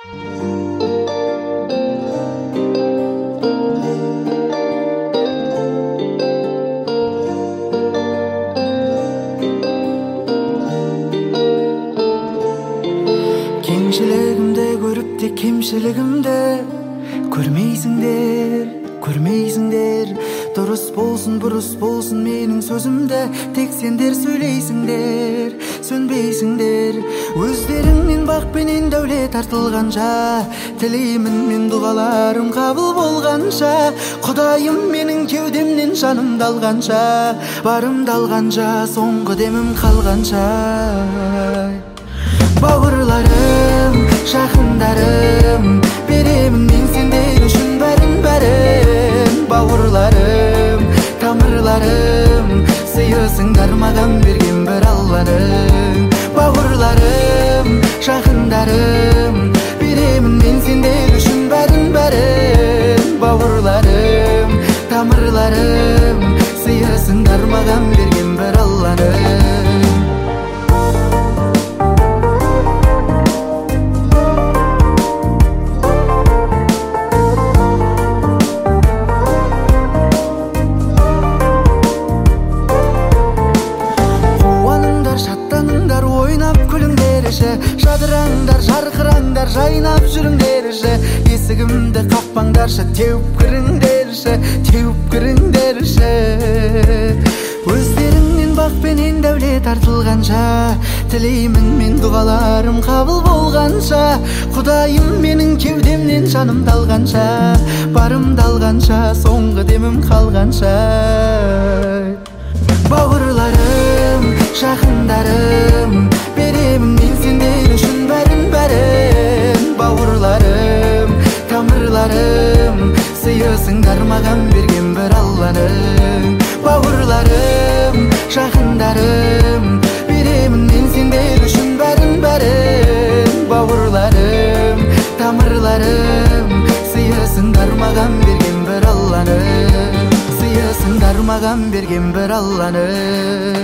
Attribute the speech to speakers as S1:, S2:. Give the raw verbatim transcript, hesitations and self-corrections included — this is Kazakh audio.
S1: Кеңшілігімді көріп те кемшілігімді көрмейсіңдер, көрмейсіңдер. Дұрыс болсын, бұрыс болсын менің сөзімді тек сендер сөйлейсіңдер, сөнбейсіңдер. Өздеріңнен бақ пенен дәулет артылғанша, тілеймін мен дұғаларым қабыл болғанша. Құдайым менің кеудемнен жанымды алғанша, барымды алғанша, соңғы демім қалғанша. Бауырларым, жақындарым, беремін мен сендер үшін бәрін бәрін. Бауырларым, тамырларым, сыйысыңдар маған берген бір Алланың. Бауырларым, жақындарым, беремін мен сендер үшін бәрін бәрін. Бауырларым, тамырларым, сыйысыңдар маған берген бір Алланың. Жадыраңдар, жарқыраңдар, жайнап жүріңдерші. Есігімді қақпаңдаршы, теуіп кіріңдерші, теуіп кіріңдерші. Өздеріңнен бақ пенен дәулет артылғанша, тілеймін мен дұғаларым қабыл болғанша. Құдайым менің кеудемнен жанымды алғанша, барымды алғанша, соңғы демім қалғанша. Бауырларым, жақындарым, беремін мен сендер үшін бәрін бәрін. Бауырларым, тамырларым, сыйысыңдар маған берген бір Алланың. Бауырларым, жақындарым, беремін мен сендер үшін бәрін бәрін. Бауырларым, тамырларым, сыйысыңдар маған берген бір Алланың. Сыйысыңдар маған берген бір Алланың.